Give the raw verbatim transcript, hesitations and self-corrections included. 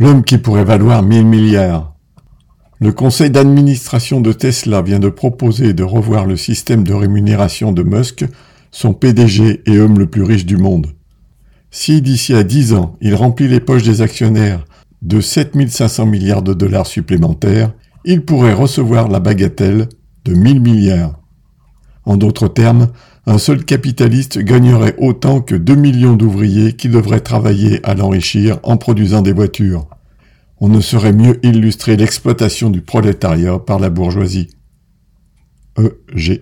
L'homme qui pourrait valoir mille milliards. Le conseil d'administration de Tesla vient de proposer de revoir le système de rémunération de Musk, son P D G et homme le plus riche du monde. Si d'ici à dix ans, il remplit les poches des actionnaires de sept mille cinq cents milliards de dollars supplémentaires, il pourrait recevoir la bagatelle de mille milliards. En d'autres termes, un seul capitaliste gagnerait autant que deux millions d'ouvriers qui devraient travailler à l'enrichir en produisant des voitures. On ne saurait mieux illustrer l'exploitation du prolétariat par la bourgeoisie. E G